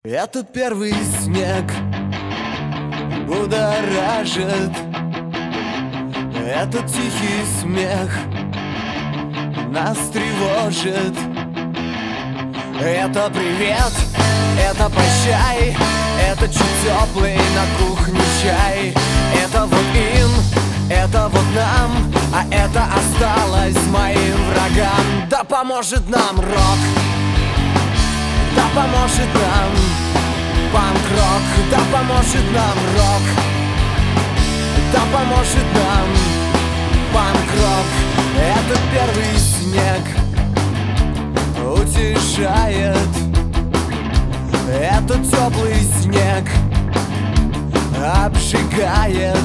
Этот первый снег будоражит, этот тихий смех нас тревожит. Это привет, это прощай, это чуть теплый на кухне чай. Это вот им, это вот нам, а это осталось моим врагам. Да поможет нам рок, да поможет нам панк-рок, да поможет нам рок, да поможет нам панк-рок. Этот первый снег утешает, этот теплый снег обжигает.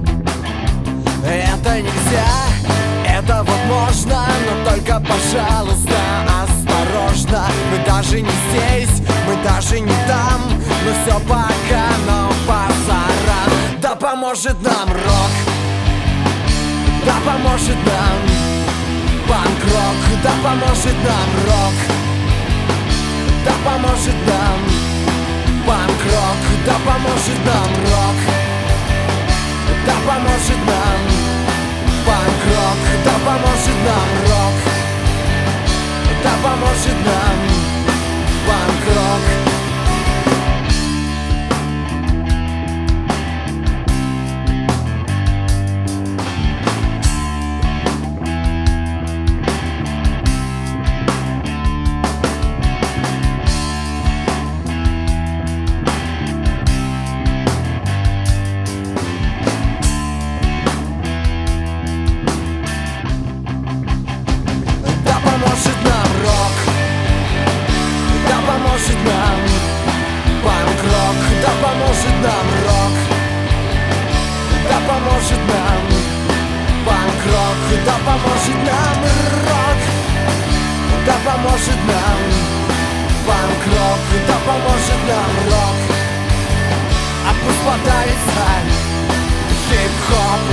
Это нельзя, это вот можно, но только, пожалуйста, осторожно. Мы даже не здесь, мы даже не там, но все пока, но пасаран. Да поможет нам рок, да поможет нам панк-рок, да поможет нам рок, да поможет нам панк-рок, да поможет нам рок, да поможет нам панк-рок, да поможет нам рок, да поможет нам панк-рок. Поможет нам панк-рок, да поможет нам рок, да поможет нам панк-рок, да поможет нам рок. А пусть подается хип-хоп.